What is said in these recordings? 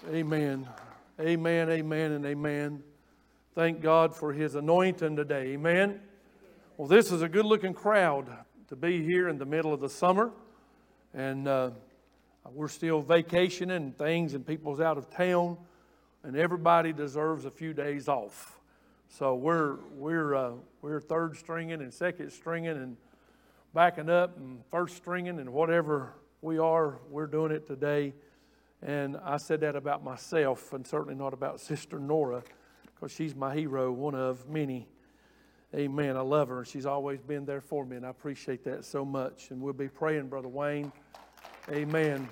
Amen. Amen, amen, and amen. Thank God for His anointing today. Amen. Well, this is a good-looking crowd to be here in the middle of the summer. And we're still vacationing and things, and people's out of town. And everybody deserves a few days off. So we're third stringing and second stringing and backing up and first stringing and whatever we are, we're doing it today. And I said that about myself and certainly not about Sister Nora, because she's my hero, one of many. Amen. I love her. She's always been there for me, and I appreciate that so much. And we'll be praying, Brother Wayne. Amen.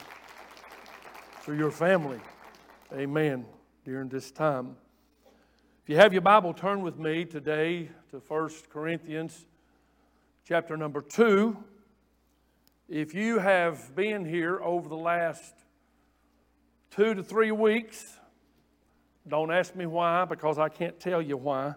For your family. Amen. During this time. If you have your Bible, turn with me today to 1 Corinthians chapter number 2. If you have been here over the last 2 to 3 weeks, don't ask me why, because I can't tell you why.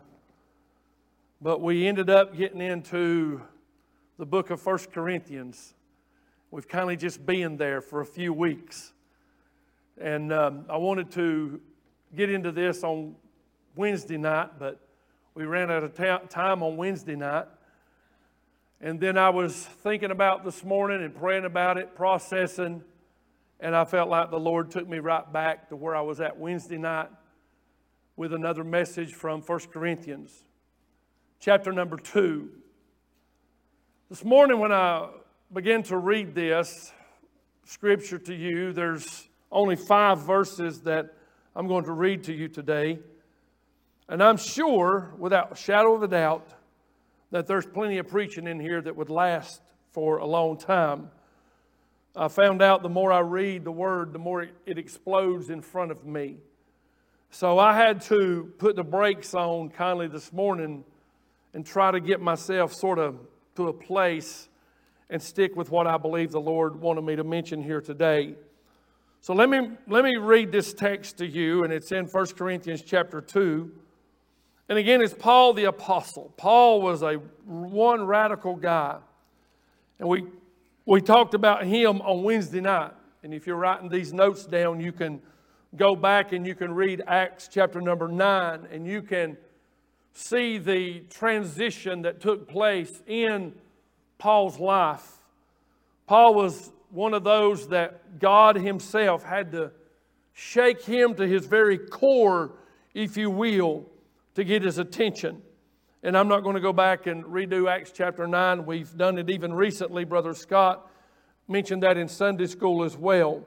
But we ended up getting into the book of 1 Corinthians. We've kind of just been there for a few weeks. And I wanted to get into this on Wednesday night, but we ran out of time on Wednesday night. And then I was thinking about this morning and praying about it, processing, and I felt like the Lord took me right back to where I was at Wednesday night with another message from 1 Corinthians, chapter number 2. This morning when I began to read this scripture to you, there's only 5 verses that I'm going to read to you today. And I'm sure, without a shadow of a doubt, that there's plenty of preaching in here that would last for a long time. I found out the more I read the Word, the more it explodes in front of me. So I had to put the brakes on kindly this morning and try to get myself sort of to a place and stick with what I believe the Lord wanted me to mention here today. So let me read this text to you, and it's in 1 Corinthians chapter 2. And again, it's Paul the Apostle. Paul was one radical guy. And we talked about him on Wednesday night. And if you're writing these notes down, you can go back and you can read Acts chapter number 9. And you can see the transition that took place in Paul's life. Paul was one of those that God Himself had to shake him to his very core, if you will, to get his attention. And I'm not going to go back and redo Acts chapter 9. We've done it even recently. Brother Scott mentioned that in Sunday school as well.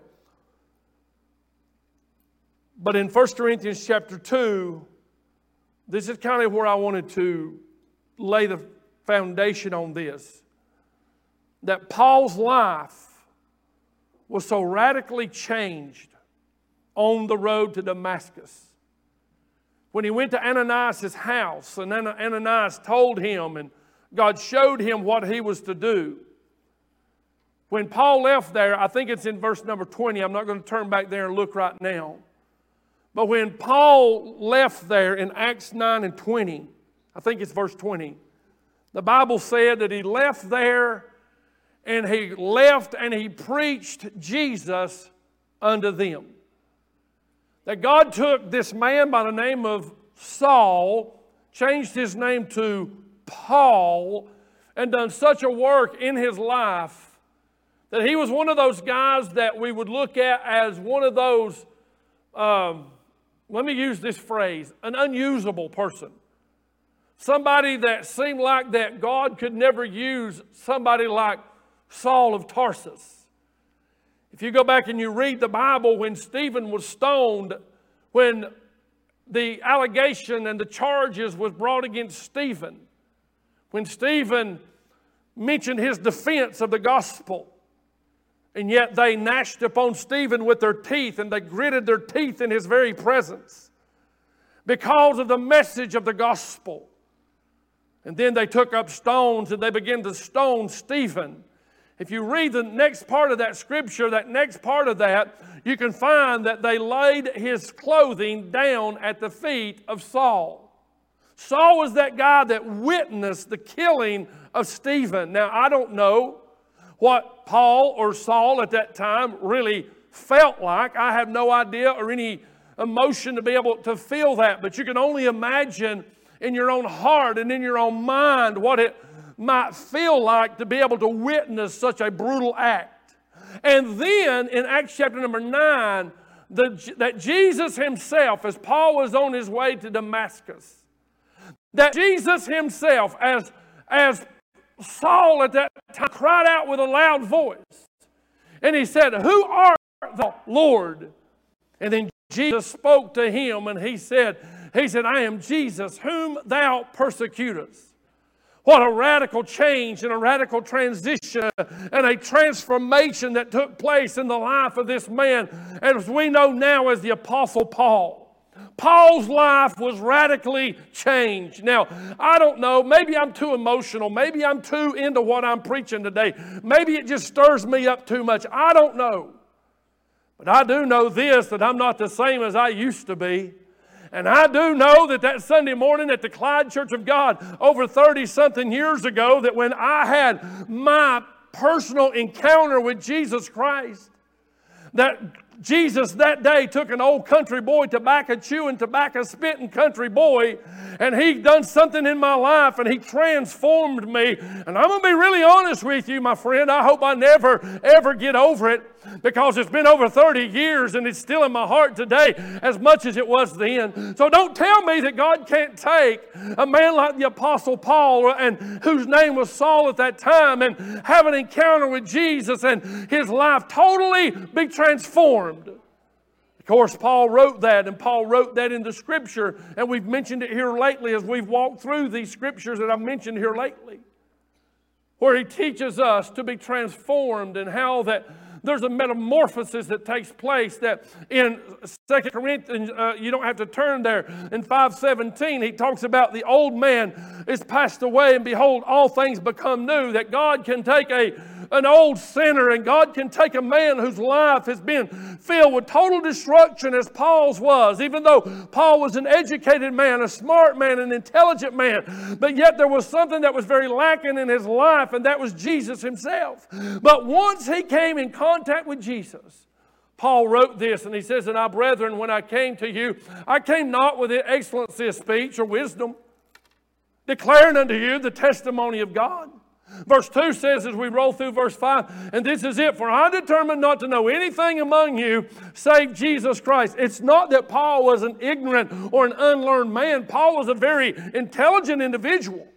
But in 1 Corinthians chapter 2, this is kind of where I wanted to lay the foundation on this. That Paul's life was so radically changed on the road to Damascus. When he went to Ananias' house, and Ananias told him, and God showed him what he was to do. When Paul left there, I think it's in verse number 20. I'm not going to turn back there and look right now. But when Paul left there in Acts 9 and 20, I think it's verse 20, the Bible said that he left there, and he left and he preached Jesus unto them. That God took this man by the name of Saul, changed his name to Paul, and done such a work in his life that he was one of those guys that we would look at as one of those, let me use this phrase, an unusable person. Somebody that seemed like that God could never use somebody like Saul of Tarsus. If you go back and you read the Bible, when Stephen was stoned, when the allegation and the charges was brought against Stephen, when Stephen mentioned his defense of the gospel, and yet they gnashed upon Stephen with their teeth, and they gritted their teeth in his very presence because of the message of the gospel. And then they took up stones and they began to stone Stephen. If you read the next part of that scripture, that next part of that, you can find that they laid his clothing down at the feet of Saul. Saul was that guy that witnessed the killing of Stephen. Now, I don't know what Paul or Saul at that time really felt like. I have no idea or any emotion to be able to feel that, but you can only imagine in your own heart and in your own mind what it might feel like to be able to witness such a brutal act. And then in Acts chapter number 9, that Jesus himself, as Paul was on his way to Damascus, that Jesus himself, as Saul at that time, cried out with a loud voice, and he said, "Who art thou, Lord?" And then Jesus spoke to him, and he said, "I am Jesus, whom thou persecutest." What a radical change and a radical transition and a transformation that took place in the life of this man, as we know now as the Apostle Paul. Paul's life was radically changed. Now, I don't know, maybe I'm too emotional. Maybe I'm too into what I'm preaching today. Maybe it just stirs me up too much. I don't know. But I do know this, that I'm not the same as I used to be. And I do know that Sunday morning at the Clyde Church of God over 30-something years ago, that when I had my personal encounter with Jesus Christ, that Jesus that day took an old country boy, tobacco-chewing, tobacco-spitting country boy, and He done something in my life, and He transformed me. And I'm going to be really honest with you, my friend. I hope I never, ever get over it, because it's been over 30 years, and it's still in my heart today as much as it was then. So don't tell me that God can't take a man like the Apostle Paul, and whose name was Saul at that time, and have an encounter with Jesus, and his life totally be transformed. Of course, Paul wrote that, and Paul wrote that in the Scripture, and we've mentioned it here lately as we've walked through these Scriptures that I've mentioned here lately, where he teaches us to be transformed, and how that there's a metamorphosis that takes place, that in 2 Corinthians, you don't have to turn there, in 5:17, he talks about the old man is passed away, and behold, all things become new. That God can take an old sinner, and God can take a man whose life has been filled with total destruction, as Paul's was, even though Paul was an educated man, a smart man, an intelligent man, but yet there was something that was very lacking in his life, and that was Jesus himself. But once he came in contact with Jesus, Paul wrote this, and he says, "And I, brethren, when I came to you, I came not with the excellency of speech or wisdom, declaring unto you the testimony of God." Verse 2 says, as we roll through verse 5, "And this is it, for I determined not to know anything among you save Jesus Christ." It's not that Paul was an ignorant or an unlearned man. Paul was a very intelligent individual.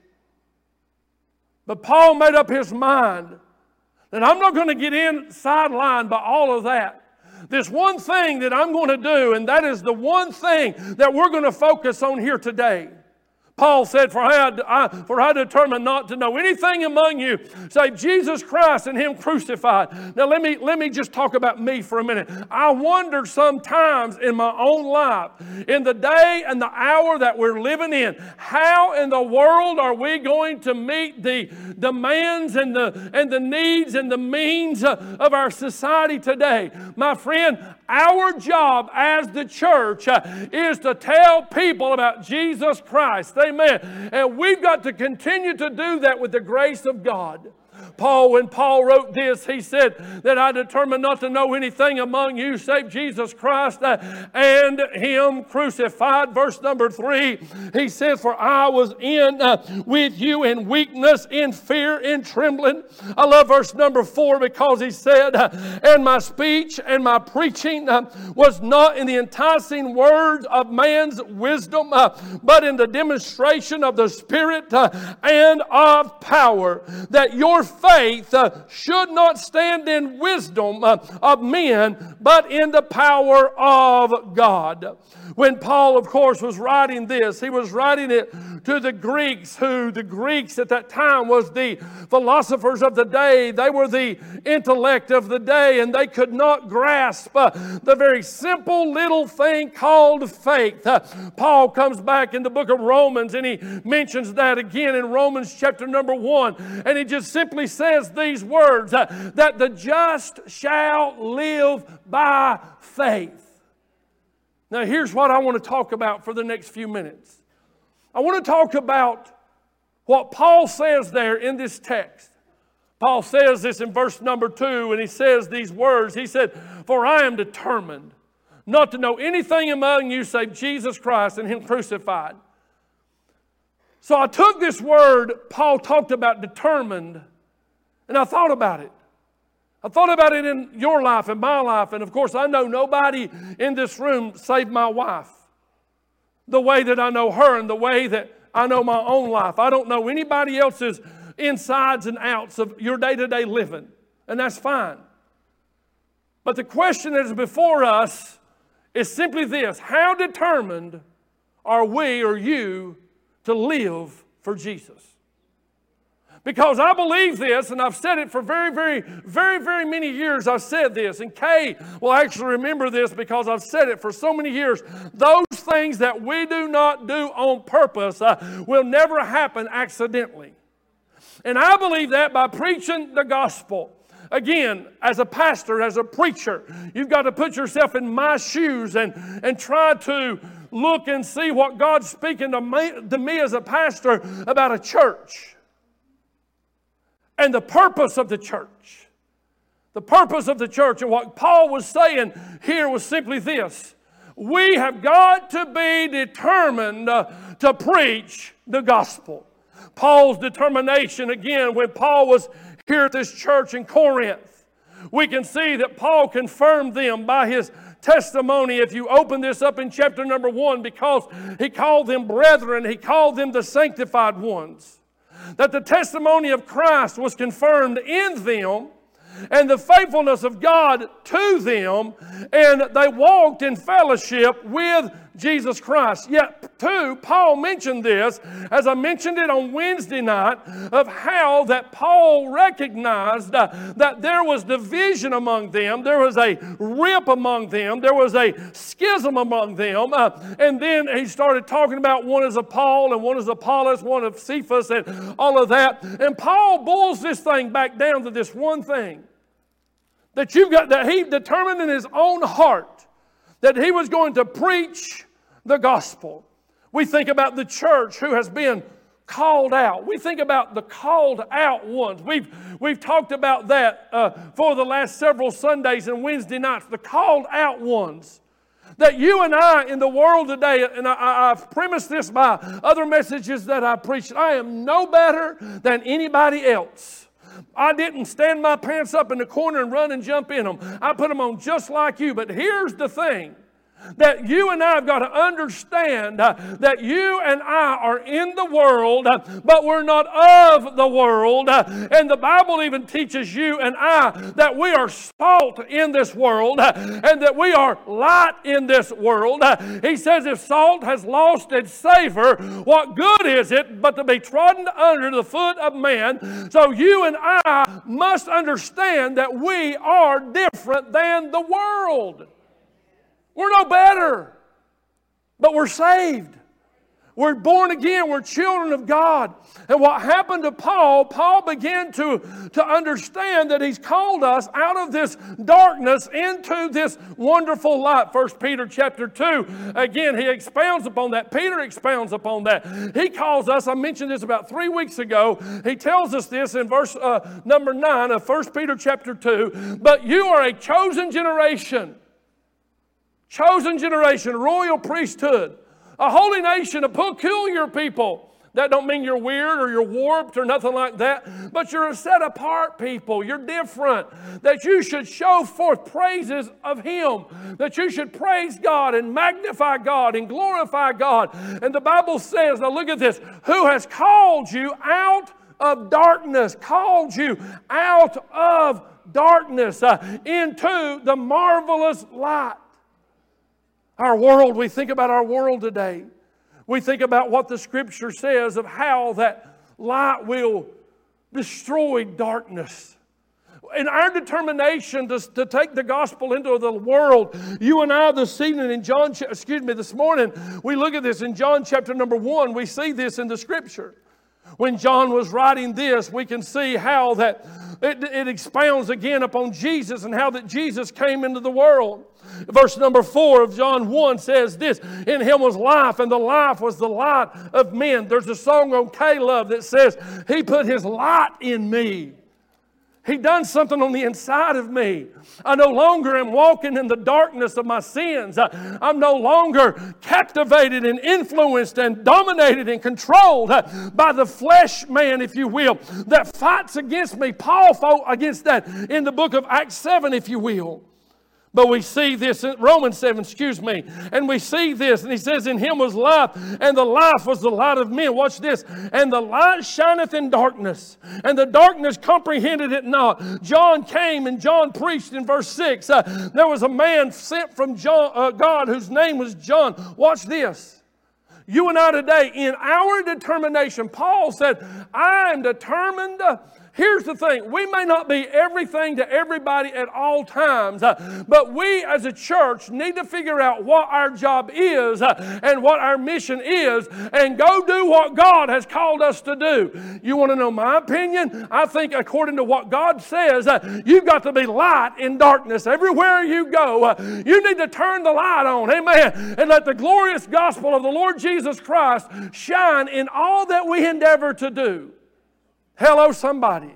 But Paul made up his mind that I'm not going to get sidelined by all of that. There's one thing that I'm going to do, and that is the one thing that we're going to focus on here today. Paul said, for I determined not to know anything among you save Jesus Christ and Him crucified. Now let me just talk about me for a minute. I wonder sometimes in my own life, in the day and the hour that we're living in, how in the world are we going to meet the demands and the needs and the means of our society today? My friend, our job as the church is to tell people about Jesus Christ. Amen. And we've got to continue to do that with the grace of God. When Paul wrote this, he said that I determined not to know anything among you save Jesus Christ and Him crucified. Verse number 3, he says, for I was with you in weakness, in fear, in trembling. I love verse number 4 because he said, and my speech and my preaching was not in the enticing words of man's wisdom, but in the demonstration of the Spirit and of power, that your faith should not stand in wisdom of men, but in the power of God. When Paul, of course, was writing this, he was writing it to the Greeks, who the Greeks at that time was the philosophers of the day. They were the intellect of the day, and they could not grasp the very simple little thing called faith. Paul comes back in the book of Romans, and he mentions that again in Romans chapter number 1, and he just simply says these words, that the just shall live by faith. Now here's what I want to talk about for the next few minutes. I want to talk about what Paul says there in this text. Paul says this in verse number 2, and he says these words. He said, "For I am determined not to know anything among you save Jesus Christ and Him crucified." So I took this word Paul talked about, determined, and I thought about it. I thought about it in your life and my life. And of course, I know nobody in this room save my wife. The way that I know her and the way that I know my own life. I don't know anybody else's insides and outs of your day-to-day living. And that's fine. But the question that is before us is simply this: how determined are we or you to live for Jesus? Because I believe this, and I've said it for very many years. I've said this, and Kay will actually remember this because I've said it for so many years. Those things that we do not do on purpose will never happen accidentally. And I believe that by preaching the gospel. Again, as a pastor, as a preacher, you've got to put yourself in my shoes and try to look and see what God's speaking to me as a pastor about a church. And the purpose of the church. The purpose of the church. And what Paul was saying here was simply this: we have got to be determined to preach the gospel. Paul's determination, again, when Paul was here at this church in Corinth, we can see that Paul confirmed them by his testimony. If you open this up in chapter number 1, because he called them brethren, he called them the sanctified ones. That the testimony of Christ was confirmed in them, and the faithfulness of God to them, and they walked in fellowship with Jesus Christ. Yet, too, Paul mentioned this, as I mentioned it on Wednesday night, of how that Paul recognized that there was division among them, there was a rip among them, there was a schism among them, and then he started talking about one is of Paul, and one is Apollos, one of Cephas, and all of that. And Paul boils this thing back down to this one thing. That he determined in his own heart that he was going to preach the gospel. We think about the church who has been called out. We think about the called out ones. We've talked about that for the last several Sundays and Wednesday nights. The called out ones. That you and I in the world today, and I've premised this by other messages that I preached, I am no better than anybody else. I didn't stand my pants up in the corner and run and jump in them. I put them on just like you. But here's the thing. That you and I have got to understand that you and I are in the world, but we're not of the world. And the Bible even teaches you and I that we are salt in this world and that we are light in this world. He says if salt has lost its savor, what good is it but to be trodden under the foot of man? So you and I must understand that we are different than the world. We're no better, but we're saved. We're born again. We're children of God. And what happened to Paul, Paul began to understand that he's called us out of this darkness into this wonderful light. 1 Peter chapter 2, again, he expounds upon that. Peter expounds upon that. He calls us, I mentioned this about 3 weeks ago, he tells us this in verse number 9 of 1 Peter chapter 2, but you are a chosen generation, royal priesthood, a holy nation, a peculiar people. That don't mean you're weird or you're warped or nothing like that, but you're a set apart people. You're different. That you should show forth praises of Him. That you should praise God and magnify God and glorify God. And the Bible says, now look at this, who has called you out of darkness, called you out of darkness into the marvelous light. Our world, we think about our world today. We think about what the Scripture says of how that light will destroy darkness. In our determination to take the gospel into the world, you and I this morning, we look at this in John chapter number 1. We see this in the Scripture. When John was writing this, we can see how that it expounds again upon Jesus and how that Jesus came into the world. Verse number 4 of John 1 says this, in Him was life, and the life was the light of men. There's a song on K-Love that says, He put His light in me. He done something on the inside of me. I no longer am walking in the darkness of my sins. I'm no longer captivated and influenced and dominated and controlled by the flesh man, if you will, that fights against me. Paul fought against that in the book of Acts 7, if you will. But we see this in Romans 7, and we see this, and he says, in him was life, and the life was the light of men. Watch this. And the light shineth in darkness, and the darkness comprehended it not. John came, and John preached in verse 6. There was a man sent from God whose name was John. Watch this. You and I today, in our determination, Paul said, I am determined. Here's the thing, we may not be everything to everybody at all times, but we as a church need to figure out what our job is and what our mission is and go do what God has called us to do. You want to know my opinion? I think according to what God says, you've got to be light in darkness. Everywhere you go, you need to turn the light on, amen, and let the glorious gospel of the Lord Jesus Christ shine in all that we endeavor to do. Hello, somebody.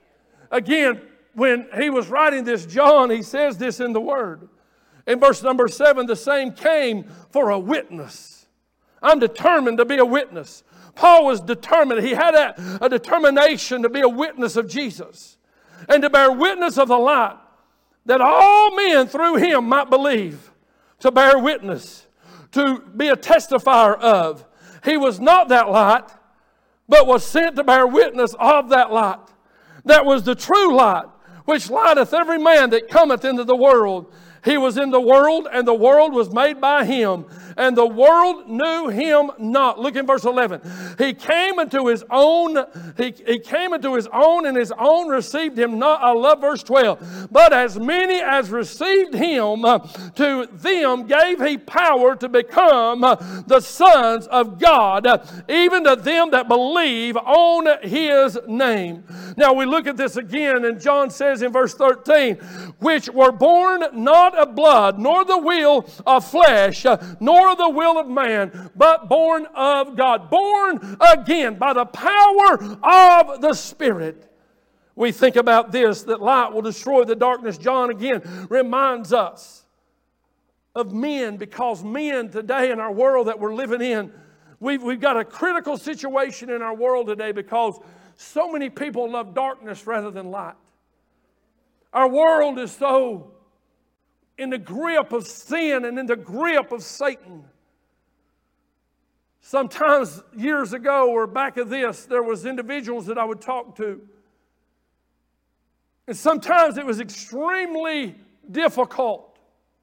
Again, when he was writing this, John, he says this in the Word. In verse number 7, the same came for a witness. I'm determined to be a witness. Paul was determined. He had a determination to be a witness of Jesus and to bear witness of the light, that all men through him might believe, to bear witness, to be a testifier of. He was not that light, but was sent to bear witness of that light. That was the true light, which lighteth every man that cometh into the world. He was in the world, and the world was made by him, and the world knew him not. Look in verse 11. He came into his own, he came into his own, and his own received him not. I love verse 12. But as many as received him, to them gave he power to become the sons of God, even to them that believe on his name. Now we look at this again, and John says in verse 13, which were born not of blood, nor the will of flesh, nor the will of man, but born of God. Born again by the power of the Spirit. We think about this, that light will destroy the darkness. John again reminds us of men, because men today in our world that we're living in, we've got a critical situation in our world today because so many people love darkness rather than light. Our world is so in the grip of sin and in the grip of Satan. Sometimes years ago or back of this, there was individuals that I would talk to. And sometimes it was extremely difficult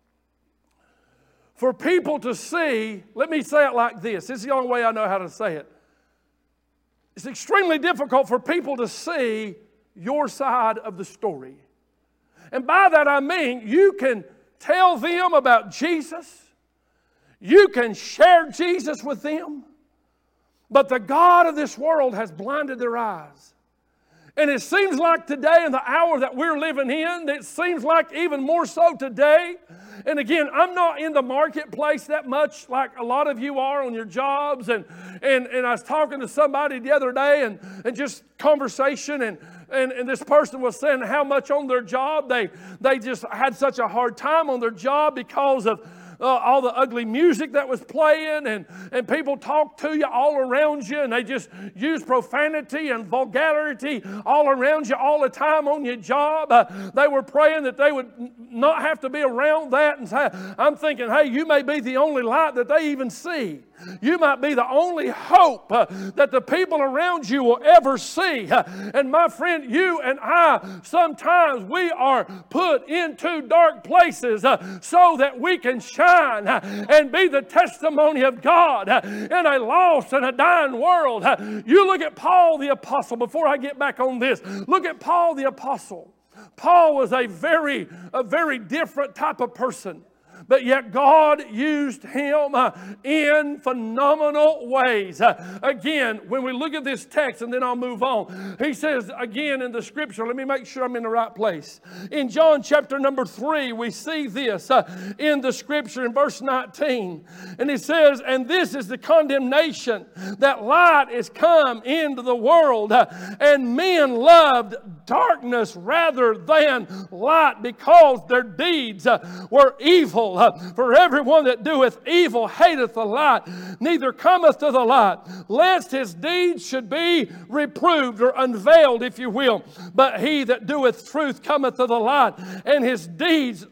for people to see. Let me say it like this. This is the only way I know how to say it. It's extremely difficult for people to see your side of the story. And by that I mean you can tell them about Jesus. You can share Jesus with them. But the God of this world has blinded their eyes. And it seems like today, in the hour that we're living in, it seems like even more so today. And again, I'm not in the marketplace that much like a lot of you are on your jobs. And I was talking to somebody the other day and just conversation, and this person was saying how much on their job they just had such a hard time on their job because of all the ugly music that was playing, and people talk to you all around you, and they just use profanity and vulgarity all around you all the time on your job. They were praying that they would not have to be around that. And say, I'm thinking, hey, you may be the only light that they even see. You might be the only hope that the people around you will ever see. And my friend, you and I, sometimes we are put into dark places so that we can shine and be the testimony of God in a lost and a dying world. You look at Paul the Apostle, before I get back on this, look at Paul the Apostle. Paul was a very different type of person. But yet God used him in phenomenal ways. Again, when we look at this text, and then I'll move on, he says again in the scripture, let me make sure I'm in the right place. In John chapter number 3, we see this in the scripture in verse 19. And he says, and this is the condemnation, that light is come into the world, and men loved darkness rather than light, because their deeds were evil. For everyone that doeth evil hateth the light, neither cometh to the light, lest his deeds should be reproved, or unveiled, if you will. But he that doeth truth cometh to the light, and his deeds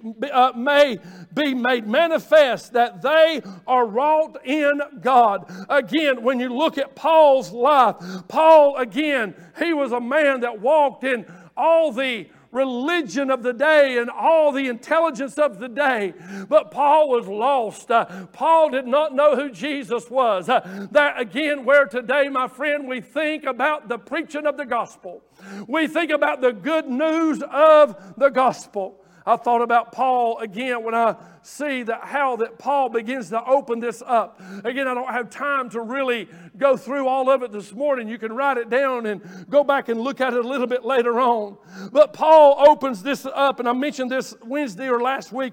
may be made manifest, that they are wrought in God. Again, when you look at Paul's life, Paul, again, he was a man that walked in all the religion of the day and all the intelligence of the day. But Paul was lost. Paul did not know who Jesus was. That again, where today, my friend, we think about the preaching of the gospel. We think about the good news of the gospel. I thought about Paul again when I see how Paul begins to open this up. Again, I don't have time to really go through all of it this morning. You can write it down and go back and look at it a little bit later on. But Paul opens this up, and I mentioned this Wednesday or last week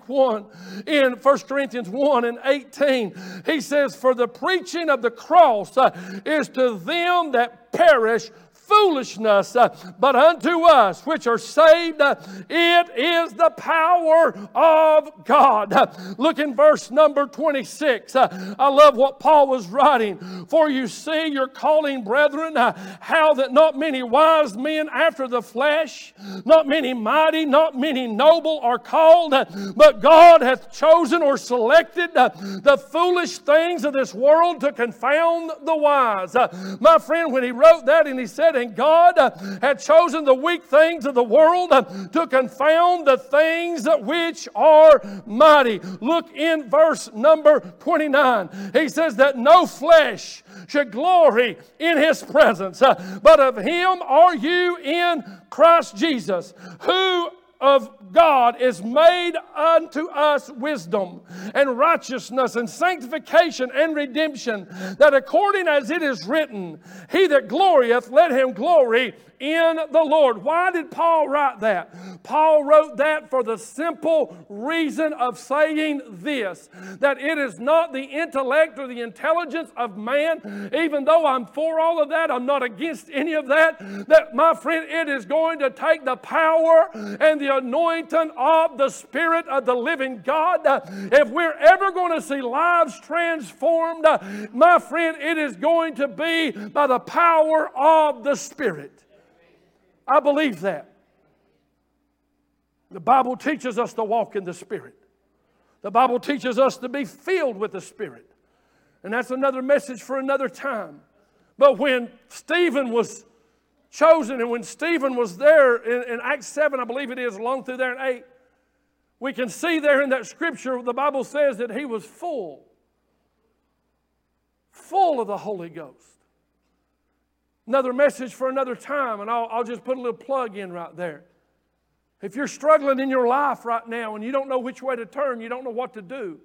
in 1 Corinthians 1 and 18. He says, for the preaching of the cross is to them that perish foolishness, but unto us which are saved, it is the power of God. Look in verse number 26. I love what Paul was writing. For you see your calling, brethren, how that not many wise men after the flesh, not many mighty, not many noble are called, but God hath chosen or selected the foolish things of this world to confound the wise. My friend, when he wrote that, and he said, and God had chosen the weak things of the world to confound the things which are mighty. Look in verse number 29. He says that no flesh should glory in his presence, but of him are you in Christ Jesus, who of God is made unto us wisdom and righteousness and sanctification and redemption, that according as it is written, he that glorieth, let him glory in the Lord. Why did Paul write that? Paul wrote that for the simple reason of saying this, that it is not the intellect or the intelligence of man. Even though I'm for all of that, I'm not against any of that. That, my friend, it is going to take the power and the anointing of the Spirit of the living God. If we're ever going to see lives transformed, my friend, it is going to be by the power of the Spirit. I believe that. The Bible teaches us to walk in the Spirit. The Bible teaches us to be filled with the Spirit. And that's another message for another time. But when Stephen was chosen, and when Stephen was there in Acts 7, I believe it is, along through there in 8, we can see there in that scripture, the Bible says that he was full of the Holy Ghost. Another message for another time, and I'll just put a little plug in right there. If you're struggling in your life right now and you don't know which way to turn, you don't know what to do,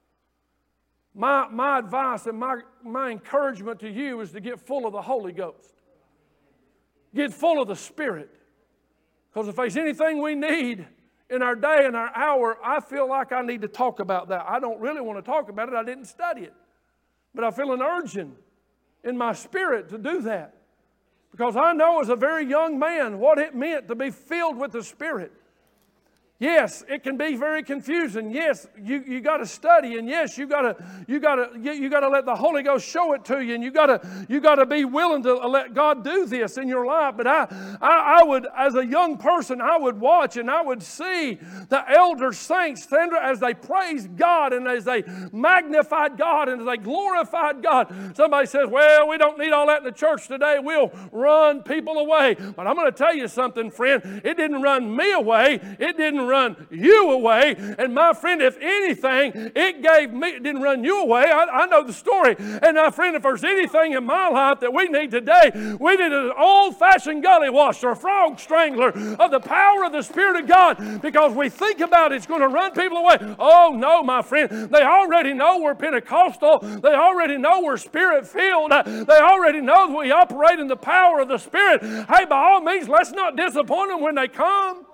my advice and my encouragement to you is to get full of the Holy Ghost. Get full of the Spirit. Because if there's anything we need in our day and our hour, I feel like I need to talk about that. I don't really want to talk about it. I didn't study it. But I feel an urging in my spirit to do that. Because I know as a very young man what it meant to be filled with the Spirit. Yes, it can be very confusing. Yes, you got to study, and yes, you got to let the Holy Ghost show it to you, and you got to be willing to let God do this in your life. But I would, as a young person, I would watch and I would see the elder saints as they praised God and as they magnified God and as they glorified God. Somebody says, "Well, we don't need all that in the church today. We'll run people away." But I'm going to tell you something, friend. It didn't run me away. It didn't didn't run you away. And my friend, if anything, it didn't run you away. I know the story. And my friend, if there's anything in my life that we need today, we need an old-fashioned gully washer, a frog strangler of the power of the Spirit of God, because we think about it's going to run people away. Oh, no, my friend. They already know we're Pentecostal. They already know we're Spirit-filled. They already know that we operate in the power of the Spirit. Hey, by all means, let's not disappoint them when they come.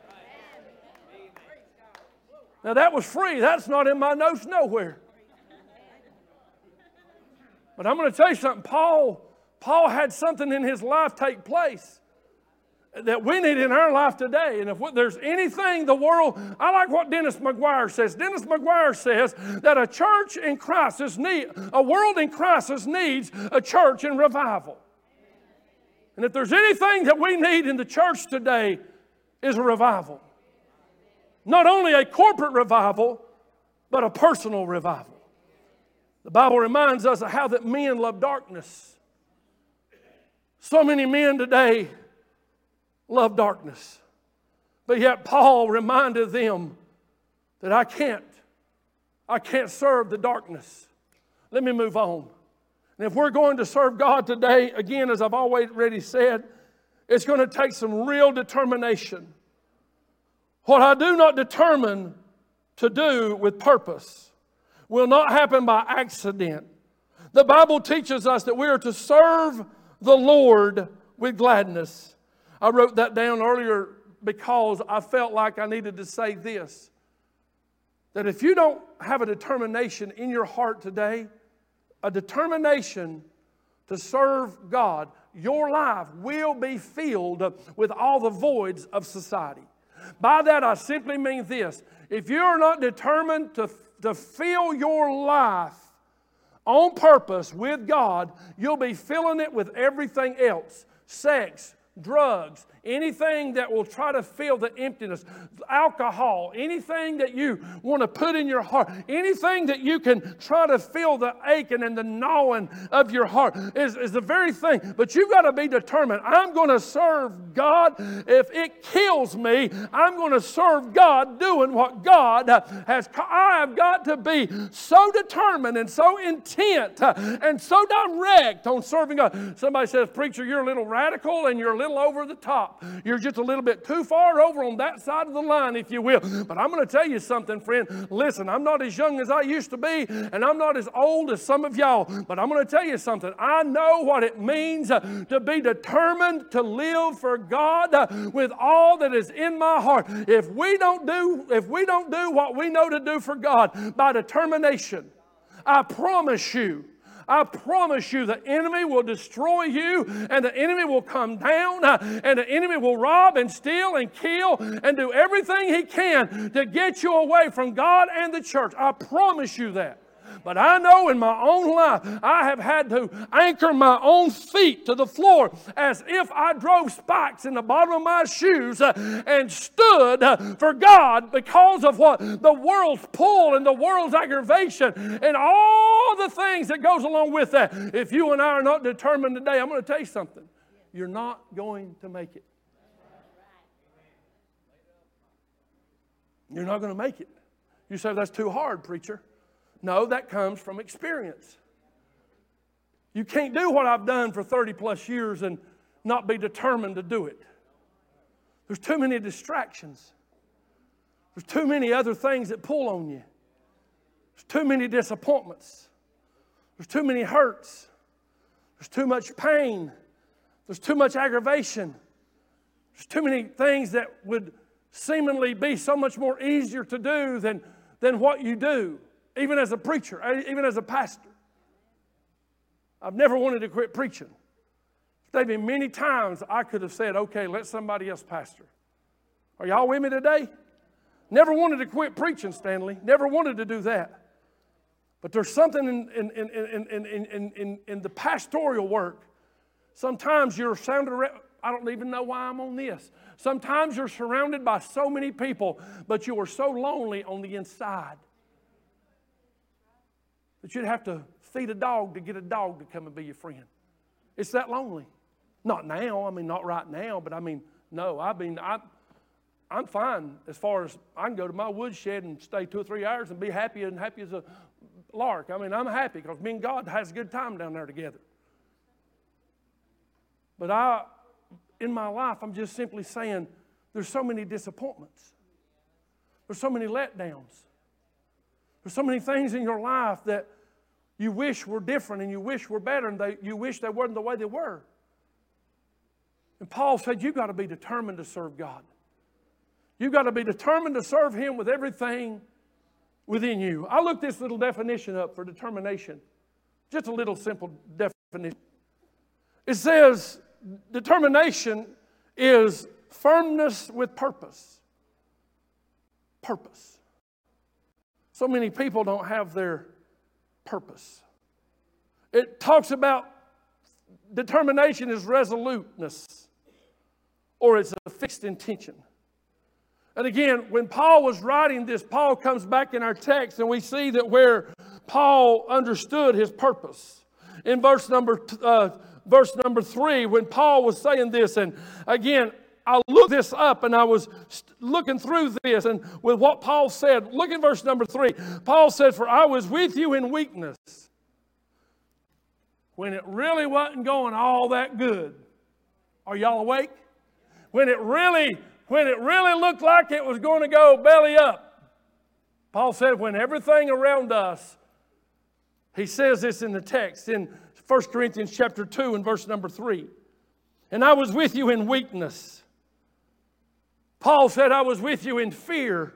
Now, that was free. That's not in my notes nowhere. But I'm going to tell you something. Paul had something in his life take place that we need in our life today. And if there's anything the world, I like what Dennis McGuire says. Dennis McGuire says that a church in crisis a world in crisis needs a church in revival. And if there's anything that we need in the church today is a revival. Not only a corporate revival, but a personal revival. The Bible reminds us of how that men love darkness. So many men today love darkness. But yet Paul reminded them that I can't serve the darkness. Let me move on. And if we're going to serve God today, again, as I've already said, it's going to take some real determination. What I do not determine to do with purpose will not happen by accident. The Bible teaches us that we are to serve the Lord with gladness. I wrote that down earlier because I felt like I needed to say this. That if you don't have a determination in your heart today, a determination to serve God, your life will be filled with all the voids of society. By that I simply mean this. If you are not determined to fill your life on purpose with God, you'll be filling it with everything else. Sex, drugs, anything that will try to fill the emptiness, alcohol, anything that you want to put in your heart, anything that you can try to fill the aching and the gnawing of your heart is the very thing. But you've got to be determined. I'm going to serve God. If it kills me, I'm going to serve God doing what God has. I have got to be so determined and so intent and so direct on serving God. Somebody says, preacher, you're a little radical and you're a little over the top. You're just a little bit too far over on that side of the line, if you will. But I'm going to tell you something, friend. Listen, I'm not as young as I used to be, and I'm not as old as some of y'all. But I'm going to tell you something. I know what it means to be determined to live for God with all that is in my heart. If we don't do what we know to do for God by determination, I promise you, the enemy will destroy you, and the enemy will come down, and the enemy will rob and steal and kill and do everything he can to get you away from God and the church. I promise you that. But I know in my own life, I have had to anchor my own feet to the floor as if I drove spikes in the bottom of my shoes and stood for God because of what the world's pull and the world's aggravation and all the things that goes along with that. If you and I are not determined today, I'm going to tell you something. You're not going to make it. You're not going to make it. You say, that's too hard, preacher. No, that comes from experience. You can't do what I've done for 30 plus years and not be determined to do it. There's too many distractions. There's too many other things that pull on you. There's too many disappointments. There's too many hurts. There's too much pain. There's too much aggravation. There's too many things that would seemingly be so much more easier to do than what you do. Even as a preacher, even as a pastor. I've never wanted to quit preaching. There've been many times I could have said, okay, let somebody else pastor. Are y'all with me today? Never wanted to quit preaching, Stanley. Never wanted to do that. But there's something in the pastoral work. Sometimes you're surrounded around, I don't even know why I'm on this. Sometimes you're surrounded by so many people, but you are so lonely on the inside that you'd have to feed a dog to get a dog to come and be your friend. It's that lonely. Not now, not right now, but no, I'm fine as far as I can go to my woodshed and stay 2 or 3 hours and be happy as a lark. I mean, I'm happy because me and God has a good time down there together. But in my life, I'm just simply saying there's so many disappointments. There's so many letdowns. There's so many things in your life that you wish were different and you wish were better and you wish they weren't the way they were. And Paul said, you've got to be determined to serve God. You've got to be determined to serve Him with everything within you. I looked this little definition up for determination. Just a little simple definition. It says, determination is firmness with purpose. Purpose. So many people don't have their purpose. It talks about determination is resoluteness, or it's a fixed intention. And again, when Paul was writing this, Paul comes back in our text and we see that where Paul understood his purpose. In verse number 3, when Paul was saying this, and again, I looked this up and I was looking through this and with what Paul said, look at verse number 3. Paul said, for I was with you in weakness when it really wasn't going all that good. Are y'all awake? When it really looked like it was going to go belly up. Paul said when everything around us, he says this in the text in 1 Corinthians chapter 2 and verse number 3. And I was with you in weakness. Paul said I was with you in fear.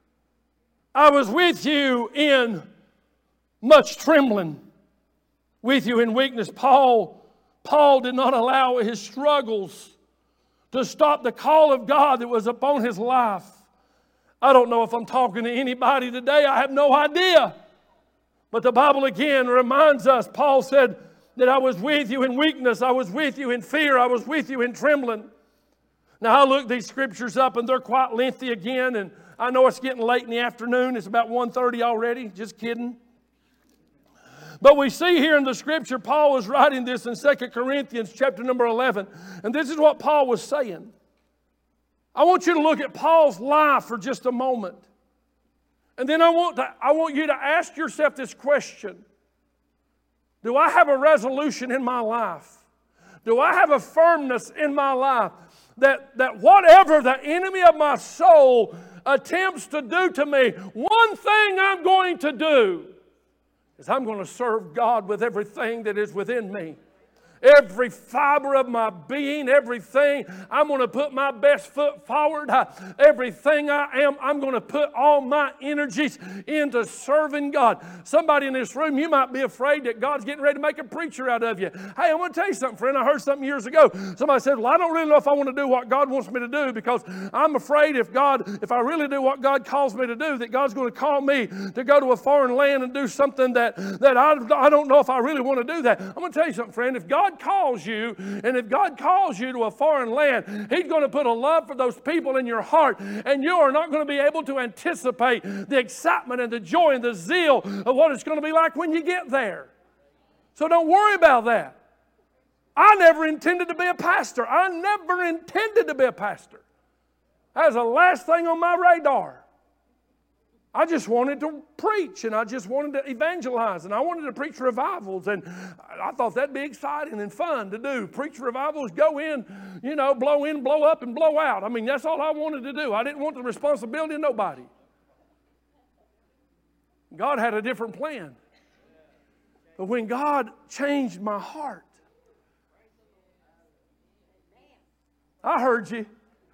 I was with you in much trembling. With you in weakness. Paul did not allow his struggles to stop the call of God that was upon his life. I don't know if I'm talking to anybody today. I have no idea. But the Bible again reminds us, Paul said that I was with you in weakness. I was with you in fear. I was with you in trembling. Now I looked these scriptures up and they're quite lengthy again. And I know it's getting late in the afternoon. It's about 1:30 already. Just kidding. But we see here in the scripture, Paul was writing this in 2 Corinthians chapter number 11. And this is what Paul was saying. I want you to look at Paul's life for just a moment. And then I want you to ask yourself this question. Do I have a resolution in my life? Do I have a firmness in my life that whatever the enemy of my soul attempts to do to me, one thing I'm going to do is I'm going to serve God with everything that is within me. Every fiber of my being, everything, I'm going to put my best foot forward. Everything I am, I'm going to put all my energies into serving God. Somebody in this room, you might be afraid that God's getting ready to make a preacher out of you. Hey, I'm going to tell you something, friend. I heard something years ago. Somebody said, well, I don't really know if I want to do what God wants me to do because I'm afraid if I really do what God calls me to do, that God's going to call me to go to a foreign land and do something that I don't know if I really want to do that. I'm going to tell you something, friend. If God calls you, and if God calls you to a foreign land, He's going to put a love for those people in your heart, and you are not going to be able to anticipate the excitement and the joy and the zeal of what it's going to be like when you get there. So don't worry about that. I never intended to be a pastor. I never intended to be a pastor. That was the last thing on my radar. I just wanted to preach, and I just wanted to evangelize, and I wanted to preach revivals, and I thought that'd be exciting and fun to do. Preach revivals, go in, blow up, and blow out. I mean, that's all I wanted to do. I didn't want the responsibility of nobody. God had a different plan. But when God changed my heart, I heard you.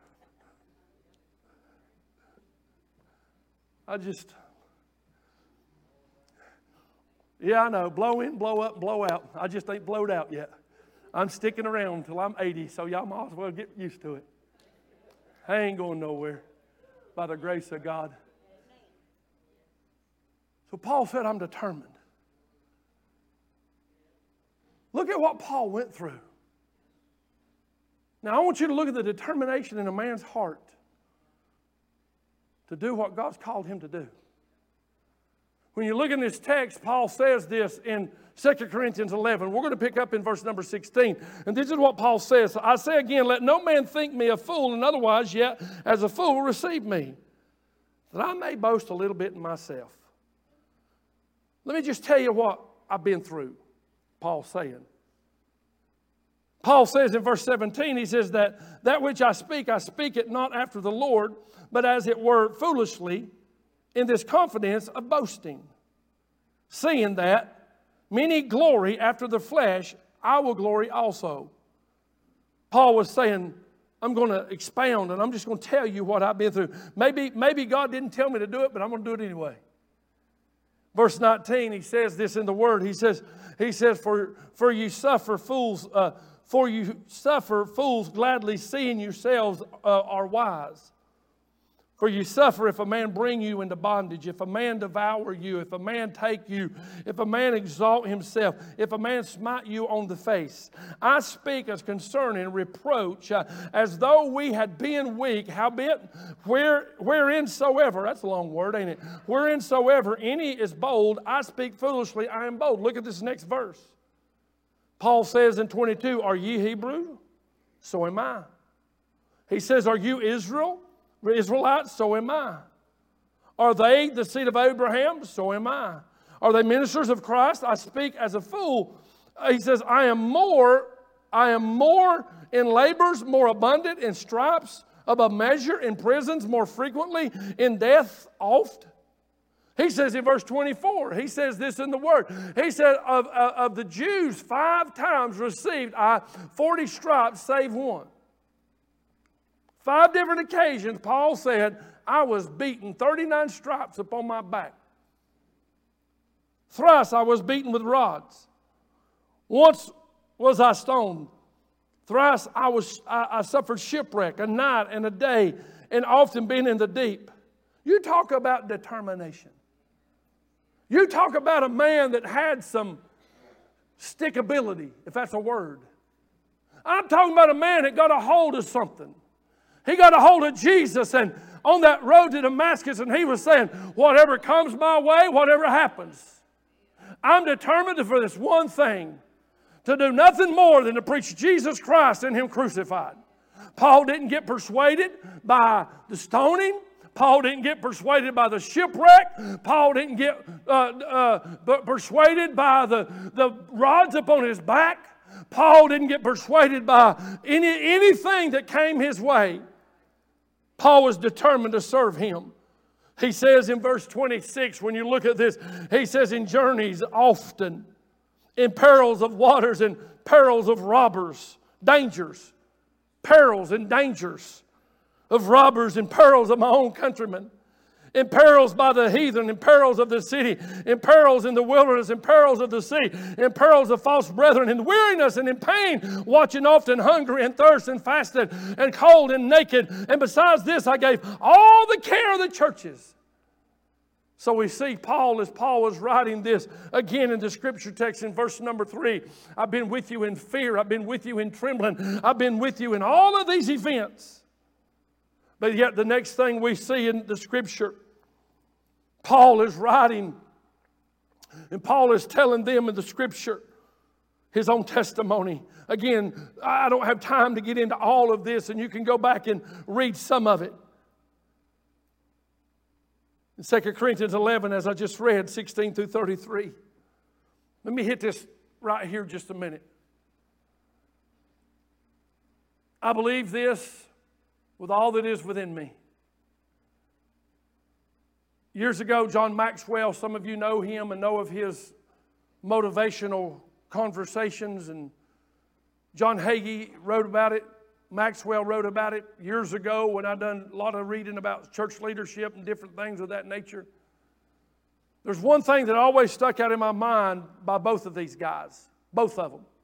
I know, blow in, blow up, blow out. I just ain't blowed out yet. I'm sticking around until I'm 80, so y'all might as well get used to it. I ain't going nowhere by the grace of God. So Paul said, I'm determined. Look at what Paul went through. Now, I want you to look at the determination in a man's heart to do what God's called him to do. When you look in this text, Paul says this in 2 Corinthians 11. We're going to pick up in verse number 16. And this is what Paul says. I say again, let no man think me a fool, and otherwise yet as a fool receive me, that I may boast a little bit in myself. Let me just tell you what I've been through, Paul's saying. Paul says in verse 17, he says that which I speak it not after the Lord, but as it were foolishly, in this confidence of boasting. Seeing that many glory after the flesh, I will glory also. Paul was saying, I'm going to expound and I'm just going to tell you what I've been through. Maybe God didn't tell me to do it, but I'm going to do it anyway. Verse 19, he says this in the Word. He says, for you suffer fools gladly, seeing yourselves are wise. For you suffer if a man bring you into bondage, if a man devour you, if a man take you, if a man exalt himself, if a man smite you on the face. I speak as concerning reproach, as though we had been weak, howbeit whereinsoever, that's a long word, ain't it? Whereinsoever any is bold, I speak foolishly, I am bold. Look at this next verse. Paul says in 22, are ye Hebrew? So am I. He says, are you Israelites? So am I. Are they the seed of Abraham? So am I. Are they ministers of Christ? I speak as a fool. He says, I am more in labors, more abundant, in stripes, above measure, in prisons, more frequently, in death oft. He says in verse 24, he says this in the Word. He said, of the Jews 5 times received I 40 stripes, save one. 5 different occasions, Paul said, I was beaten, 39 stripes upon my back. Thrice I was beaten with rods. Once was I stoned. Thrice I suffered shipwreck, a night and a day, and often been in the deep. You talk about determination. You talk about a man that had some stickability, if that's a word. I'm talking about a man that got a hold of something. He got a hold of Jesus and on that road to Damascus, and he was saying, whatever comes my way, whatever happens, I'm determined for this one thing, to do nothing more than to preach Jesus Christ and Him crucified. Paul didn't get persuaded by the stoning. Paul didn't get persuaded by the shipwreck. Paul didn't get persuaded by the rods upon his back. Paul didn't get persuaded by anything that came his way. Paul was determined to serve Him. He says in verse 26, when you look at this, he says, in journeys often, in perils of waters and perils of robbers, dangers, perils and dangers of robbers and perils of my own countrymen, in perils by the heathen, in perils of the city, in perils in the wilderness, in perils of the sea, in perils of false brethren, in weariness and in pain, watching often, hungry and thirst and fasted and cold and naked. And besides this, I gave all the care of the churches. So we see Paul, as Paul was writing this again in the scripture text in verse number 3. I've been with you in fear. I've been with you in trembling. I've been with you in all of these events. But yet the next thing we see in the scripture, Paul is writing, and Paul is telling them in the scripture his own testimony. Again, I don't have time to get into all of this, and you can go back and read some of it. In 2 Corinthians 11, as I just read, 16 through 33. Let me hit this right here just a minute. I believe this with all that is within me. Years ago, John Maxwell, some of you know him and know of his motivational conversations. And John Hagee wrote about it. Maxwell wrote about it years ago when I done a lot of reading about church leadership and different things of that nature. There's one thing that always stuck out in my mind by both of these guys, both of them.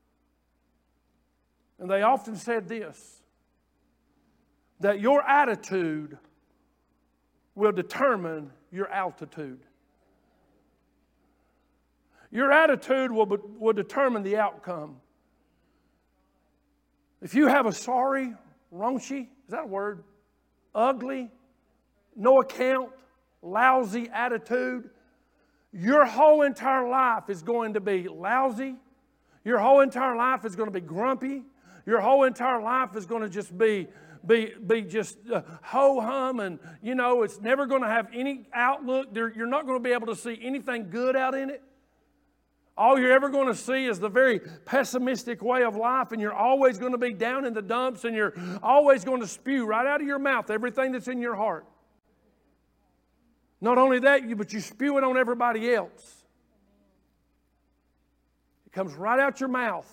And they often said this, that your attitude will determine your altitude. Your attitude will determine the outcome. If you have a sorry, raunchy, is that a word? Ugly, no account, lousy attitude, your whole entire life is going to be lousy. Your whole entire life is going to be grumpy. Your whole entire life is going to just be just ho-hum, and it's never going to have any outlook. You're not going to be able to see anything good out in it. All you're ever going to see is the very pessimistic way of life, and you're always going to be down in the dumps, and you're always going to spew right out of your mouth everything that's in your heart. Not only that, but you spew it on everybody else. It comes right out your mouth.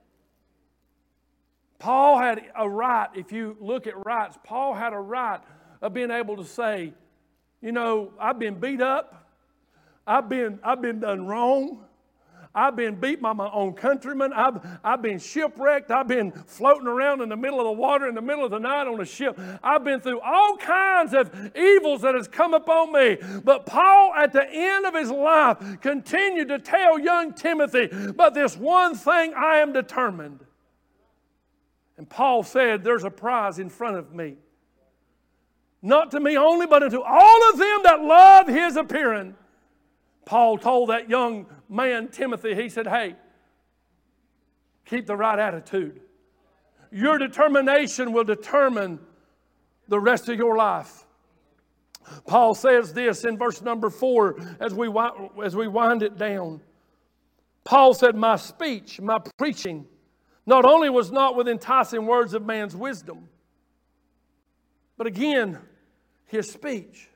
Paul had a right, if you look at rights, Paul had a right of being able to say, I've been beat up. I've been done wrong. I've been beat by my own countrymen. I've been shipwrecked. I've been floating around in the middle of the water in the middle of the night on a ship. I've been through all kinds of evils that has come upon me. But Paul, at the end of his life, continued to tell young Timothy, but this one thing I am determined. And Paul said, there's a prize in front of me. Not to me only, but unto all of them that love his appearing. Paul told that young man, Timothy, he said, hey, keep the right attitude. Your determination will determine the rest of your life. Paul says this in verse number 4 as we wind it down. Paul said, my speech, my preaching, not only was not with enticing words of man's wisdom, but again, his speech.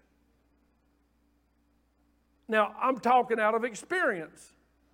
Now, I'm talking out of experience.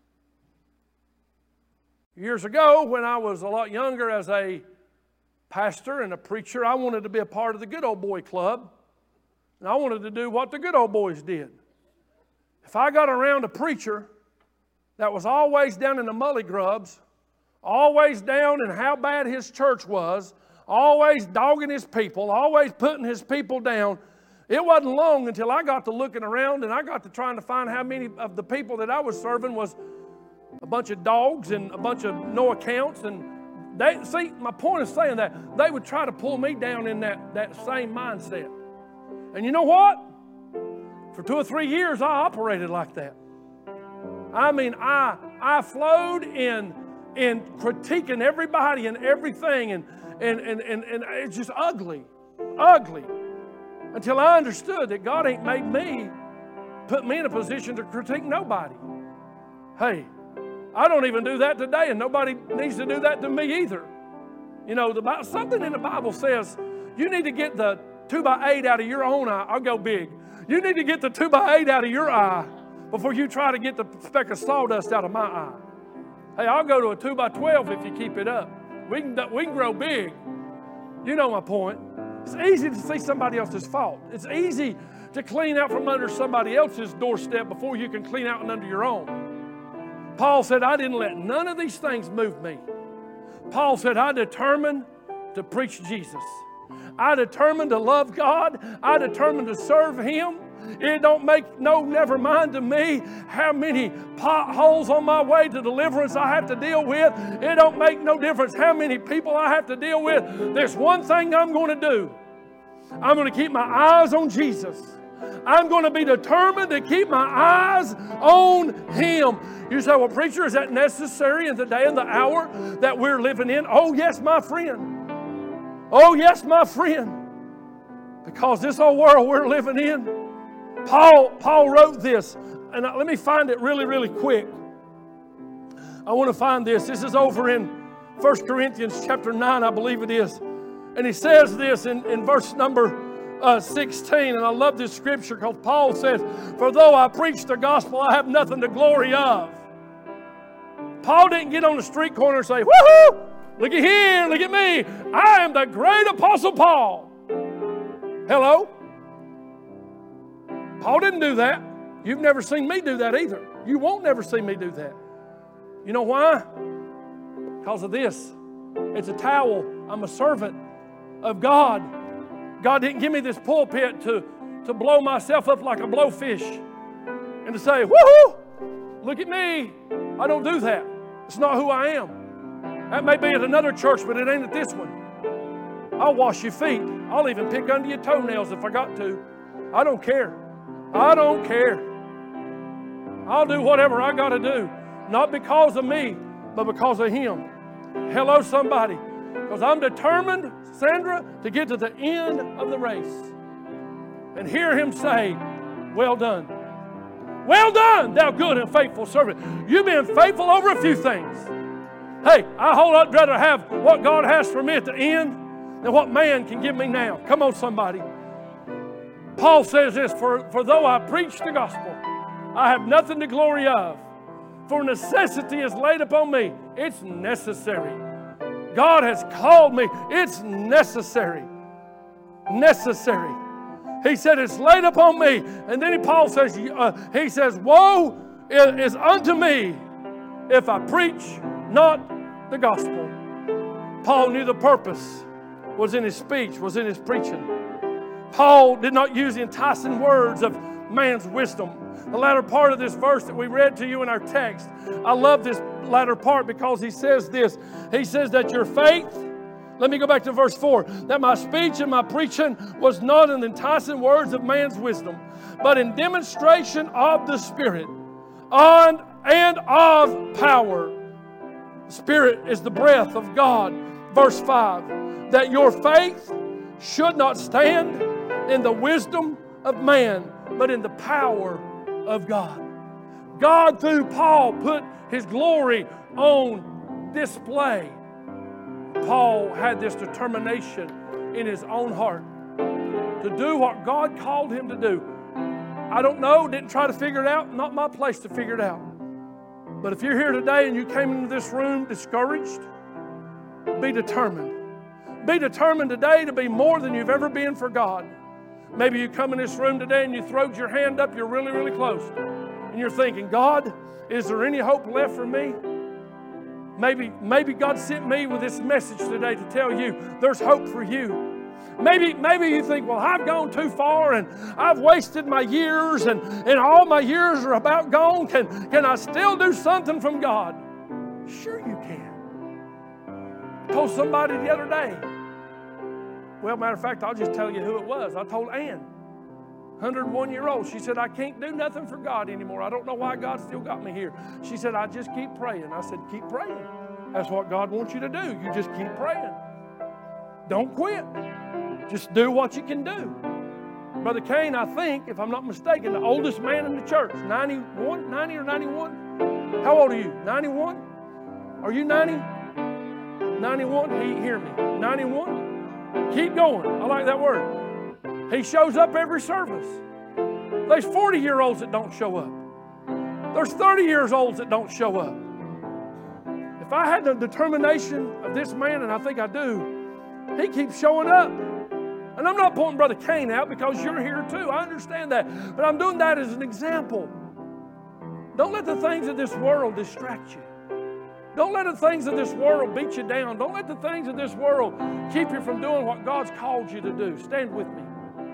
Years ago, when I was a lot younger as a pastor and a preacher, I wanted to be a part of the good old boy club. And I wanted to do what the good old boys did. If I got around a preacher that was always down in the mully grubs, always down in how bad his church was, always dogging his people, always putting his people down, it wasn't long until I got to looking around and I got to trying to find how many of the people that I was serving was a bunch of dogs and a bunch of no accounts. And my point of saying that, they would try to pull me down in that same mindset. And you know what? For 2 or 3 years, I operated like that. I mean, I flowed in critiquing everybody and everything, and it's just ugly. Until I understood that God ain't made me, put me in a position to critique nobody. Hey, I don't even do that today, and nobody needs to do that to me either. Something in the Bible says you need to get the 2x8 out of your own eye. I'll go big. You need to get the 2x8 out of your eye before you try to get the speck of sawdust out of my eye. Hey, I'll go to a 2x12 if you keep it up. We can grow big. You know my point. It's easy to see somebody else's fault. It's easy to clean out from under somebody else's doorstep before you can clean out and under your own. Paul said, I didn't let none of these things move me. Paul said, I determined to preach Jesus. I determined to love God. I determined to serve Him. It don't make never mind to me how many potholes on my way to deliverance I have to deal with. It don't make no difference how many people I have to deal with. There's one thing I'm going to do. I'm going to keep my eyes on Jesus. I'm going to be determined to keep my eyes on Him. You say, well, preacher, is that necessary in the day and the hour that we're living in? Oh, yes, my friend. Oh, yes, my friend. Because this old world we're living in, Paul wrote this, and let me find it really, really quick. I want to find this. This is over in 1 Corinthians chapter 9, I believe it is. And he says this in verse number 16, and I love this scripture because Paul says, for though I preach the gospel, I have nothing to glory of. Paul didn't get on the street corner and say, woohoo, look at here, look at me. I am the great apostle Paul. Hello? Paul didn't do that. You've never seen me do that either. You won't never see me do that. You know why? Because of this. It's a towel. I'm a servant of God. God didn't give me this pulpit to blow myself up like a blowfish and to say, woohoo, look at me. I don't do that. It's not who I am. That may be at another church, but it ain't at this one. I'll wash your feet. I'll even pick under your toenails if I got to. I don't care. I don't care. I'll do whatever I got to do. Not because of me, but because of Him. Hello, somebody. Because I'm determined, Sandra, to get to the end of the race and hear Him say, well done. Well done, thou good and faithful servant. You've been faithful over a few things. Hey, I a whole lot rather have what God has for me at the end than what man can give me now. Come on, somebody. Paul says this, for though I preach the gospel, I have nothing to glory of. For necessity is laid upon me. It's necessary. God has called me. It's necessary. Necessary. He said, it's laid upon me. And then Paul says, he says, woe is unto me if I preach not the gospel. Paul knew the purpose was in his speech, was in his preaching. Paul did not use the enticing words of man's wisdom. The latter part of this verse that we read to you in our text, I love this latter part because he says this. He says that your faith, let me go back to verse 4, that my speech and my preaching was not in enticing words of man's wisdom, but in demonstration of the Spirit and of power. Spirit is the breath of God. Verse 5, that your faith should not stand in the wisdom of man, but in the power of God. God, through Paul, put His glory on display. Paul had this determination in his own heart to do what God called him to do. I don't know, didn't try to figure it out, not my place to figure it out. But if you're here today and you came into this room discouraged, be determined. Be determined today to be more than you've ever been for God. Maybe you come in this room today and you throwed your hand up, you're really, really close. And you're thinking, God, is there any hope left for me? Maybe God sent me with this message today to tell you there's hope for you. Maybe you think, well, I've gone too far and I've wasted my years and all my years are about gone. Can I still do something from God? Sure you can. I told somebody the other day. Well, matter of fact, I'll just tell you who it was. I told Ann, 101-year-old. She said, I can't do nothing for God anymore. I don't know why God still got me here. She said, I just keep praying. I said, keep praying. That's what God wants you to do. You just keep praying. Don't quit. Just do what you can do. Brother Kane, I think, if I'm not mistaken, the oldest man in the church, 90 or 91? How old are you? 91? Are you 90? 91? Hear me. 91? Keep going. I like that word. He shows up every service. There's 40-year-olds that don't show up. There's 30-year-olds that don't show up. If I had the determination of this man, and I think I do, he keeps showing up. And I'm not pointing Brother Kane out because you're here too. I understand that. But I'm doing that as an example. Don't let the things of this world distract you. Don't let the things of this world beat you down. Don't let the things of this world keep you from doing what God's called you to do. Stand with me.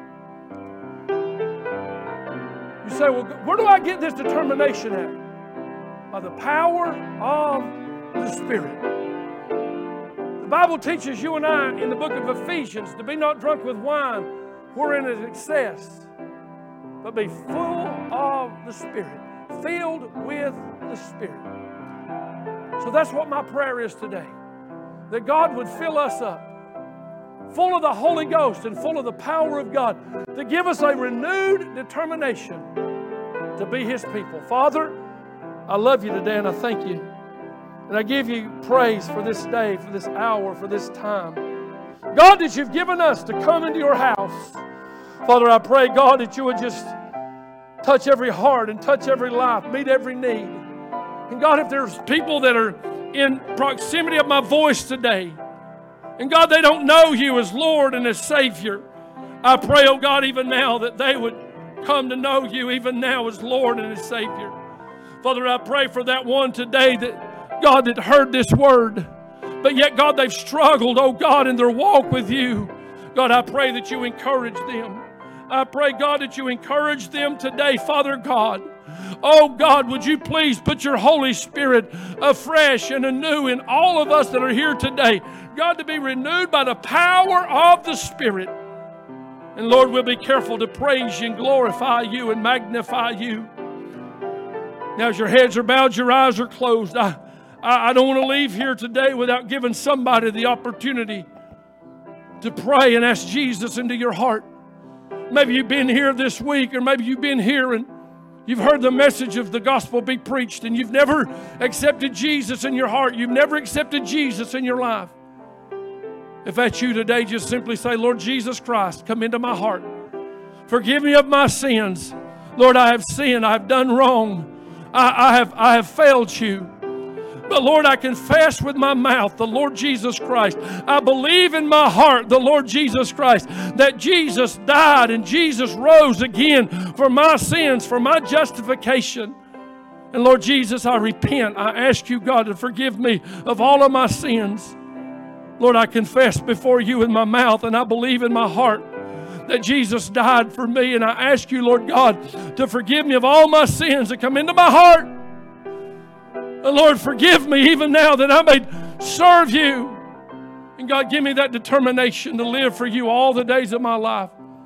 You say, well, where do I get this determination at? By the power of the Spirit. The Bible teaches you and I in the book of Ephesians to be not drunk with wine wherein is excess, but be full of the Spirit, filled with the Spirit. So that's what my prayer is today, that God would fill us up, full of the Holy Ghost and full of the power of God, to give us a renewed determination to be His people. Father, I love you today and I thank you. And I give you praise for this day, for this hour, for this time. God, that you've given us to come into your house. Father, I pray, God, that you would just touch every heart and touch every life, meet every need. And God, if there's people that are in proximity of my voice today, and God, they don't know you as Lord and as Savior, I pray, oh God, even now that they would come to know you even now as Lord and as Savior. Father, I pray for that one today that, God, that heard this word, but yet, God, they've struggled, oh God, in their walk with you. God, I pray that you encourage them. I pray, God, that you encourage them today, Father God. Oh God, would you please put your Holy Spirit afresh and anew in all of us that are here today. God, to be renewed by the power of the Spirit. And Lord, we'll be careful to praise you and glorify you and magnify you. Now, as your heads are bowed, your eyes are closed, I don't want to leave here today without giving somebody the opportunity to pray and ask Jesus into your heart. Maybe you've been here this week, or maybe you've been here and you've heard the message of the gospel be preached, and you've never accepted Jesus in your heart. You've never accepted Jesus in your life. If that's you today, just simply say, Lord Jesus Christ, come into my heart. Forgive me of my sins. Lord, I have sinned. I have done wrong. I have failed you. But Lord, I confess with my mouth the Lord Jesus Christ. I believe in my heart the Lord Jesus Christ, that Jesus died and Jesus rose again for my sins, for my justification. And Lord Jesus, I repent. I ask you, God, to forgive me of all of my sins. Lord, I confess before you with my mouth, and I believe in my heart that Jesus died for me. And I ask you, Lord God, to forgive me of all my sins that come into my heart. And Lord, forgive me even now that I may serve you. And God, give me that determination to live for you all the days of my life.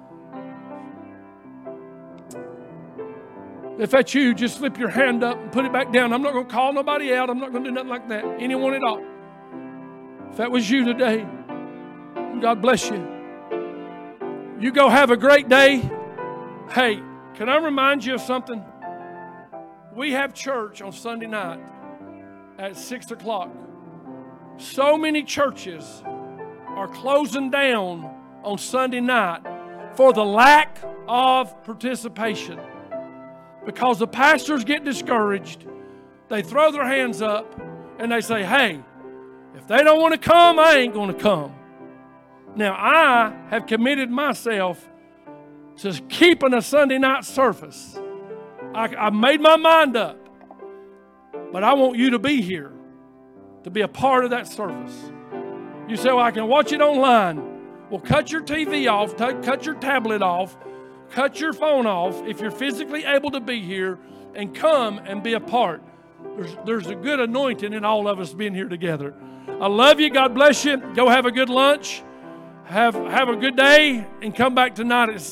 If that's you, just slip your hand up and put it back down. I'm not going to call nobody out. I'm not going to do nothing like that. Anyone at all. If that was you today, God bless you. You go have a great day. Hey, can I remind you of something? We have church on Sunday night at 6 o'clock. So many churches are closing down on Sunday night for the lack of participation. Because the pastors get discouraged, they throw their hands up and they say, hey, if they don't want to come, I ain't going to come. Now, I have committed myself to keeping a Sunday night service. I made my mind up. But I want you to be here, to be a part of that service. You say, well, I can watch it online. Well, cut your TV off, cut your tablet off, cut your phone off if you're physically able to be here, and come and be a part. There's a good anointing in all of us being here together. I love you. God bless you. Go have a good lunch. Have a good day, and come back tonight at